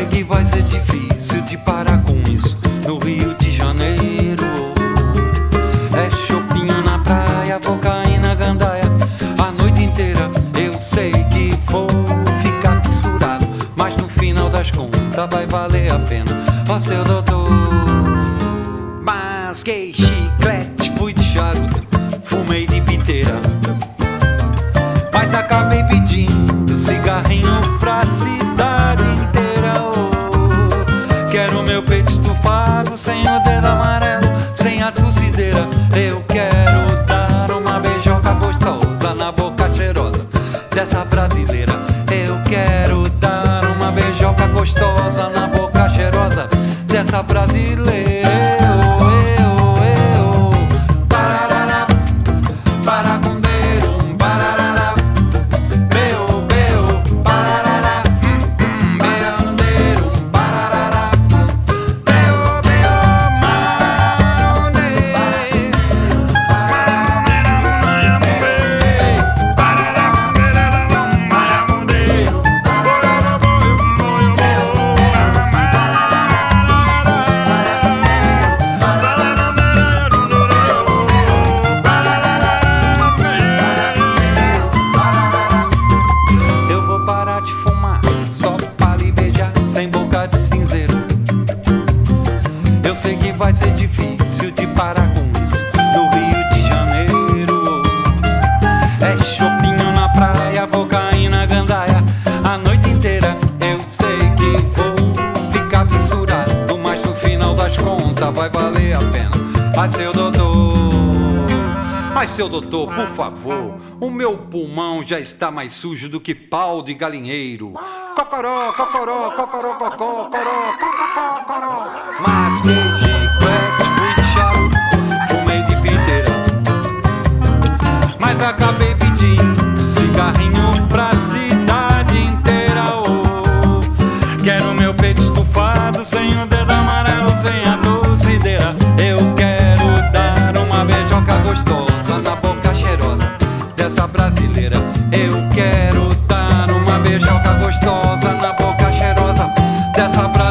que vai ser difícil de parar com isso no Rio de Janeiro. É chopinho na praia, cocaína, gandaia, a noite inteira. Eu sei que vou ficar fissurado, mas no final das contas vai valer a pena. Ó seu doutor. Masquei chiclete, fui de charuto, fumei de piteira, mas acabei pedindo cigarrinho pra cidade inteira. Oh, quero meu peito estufado, sem o dedo amarelo, sem a torcideira. Eu quero dar uma beijoca gostosa na boca cheirosa dessa brasileira. Eu quero dar uma beijoca gostosa na boca cheirosa dessa brasileira. Vai ser difícil de parar com isso no Rio de Janeiro. É chopinho na praia, cocaína, gandaia, a noite inteira. Eu sei que vou ficar fissurado, mas no final das contas vai valer a pena. Mas seu doutor, por favor, o meu pulmão já está mais sujo do que pau de galinheiro. Cocoró, cocoró, cocoró, cocoró, cocoró, cocoró. Mas que fui de charuto, fumei de piteira, mas acabei pedindo cigarrinho pra cidade inteira. Oh, quero meu peito estufado, sem o dedo amarelo, sem a torcideira. Eu quero dar uma beijoca gostosa na boca cheirosa dessa brasileira. Eu quero dar uma beijoca gostosa na boca cheirosa dessa brasileira.